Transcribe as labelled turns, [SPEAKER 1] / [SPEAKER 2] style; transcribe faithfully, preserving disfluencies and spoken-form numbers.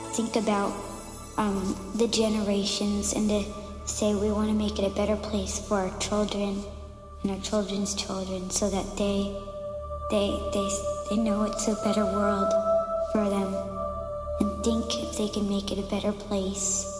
[SPEAKER 1] think about um, the generations and to say we want to make it a better place for our children and our children's children, so that they they they they know it's a better world for them, and think if they can make it a better place.